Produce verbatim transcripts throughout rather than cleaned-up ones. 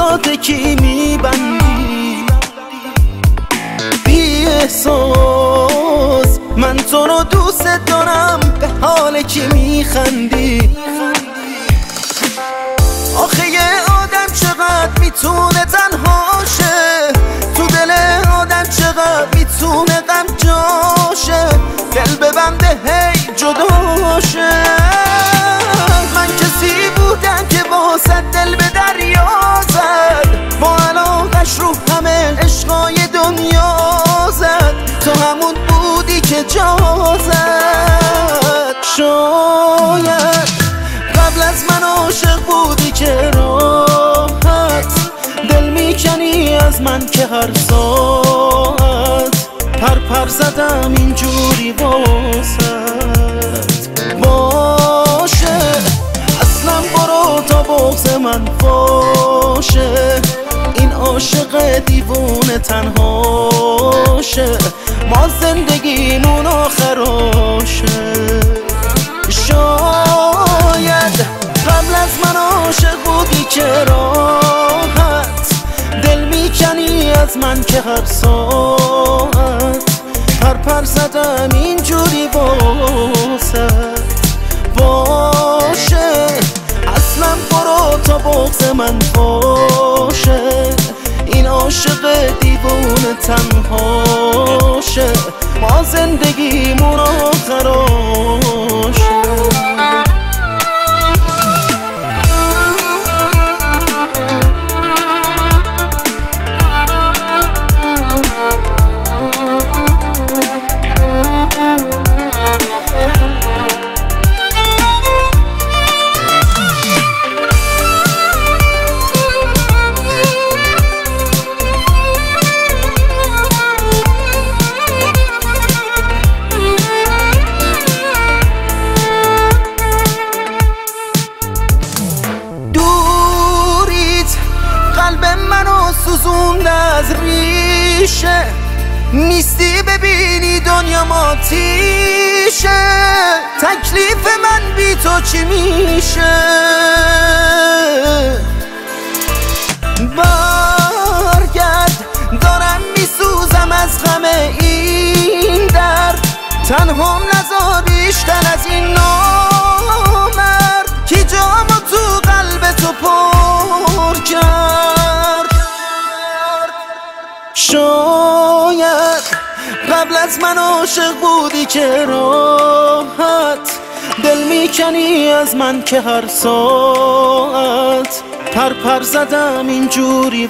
چشات کی میبندی؟ بی احساس من تو رو دوست دارم، به حال کی میخندی؟ آخه یه آدم چقدر میتونه تنها شه، تو دل آدم چقدر میتونه غم جاشه، دل ببنده هی جدا شه. من کسی بودم که واسه دل به دریا زد، با علاقش رو همه عشقای دنیا زد، تو همون بودی که جا زد. شاید قبل از من عاشق بودی که راحت دل میکنی از من که هر ساعت پر پر زدم اینجوری واسط. باشه اصلا برو تا بغض من باشه، این عاشق دیوونه تنهاشه، ما زندگیمون آخراشه. شاید قبل از من عاشق بودی که راحت دل میکنی از من که هر ساعت پر پر زدم اینجوری واسط. باشه اصلا برو تا بغض من باشه، این عاشق دیوونه تنهاشه، ما زندگیمون آخراشه. قلب منو سوزونده از ریشه، نیستی ببینی دنیا ماتیشه، تکلیف من بی تو چی میشه؟ برگرد دارم میسوزم از غم این درد، تنهام نذار بیشتر از این نامرد، کی جامو تو قلب تو پر کرد. شاید قبل از من عاشق بودی که راحت دل میکنی از من که هر ساعت پر پر زدم اینجوری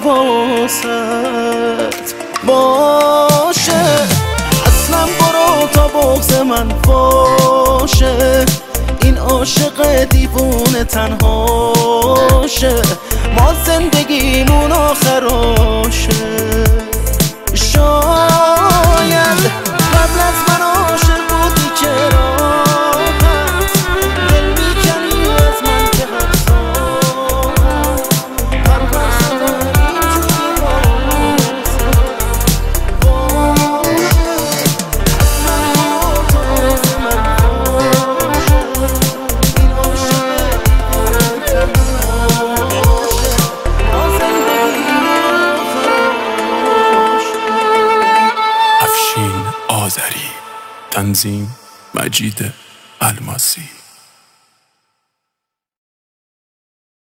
واسط. باشه اصلا برو تا بغض من باشه، این عاشق دیوونه تنهاشه، ما زندگیمون آخراشه. شاید قبل از من عاشق بودی که راحت دل میکنی از من که هر ساعت پر پر زدم اینجوری واسط. تنظیم مجید الماسی.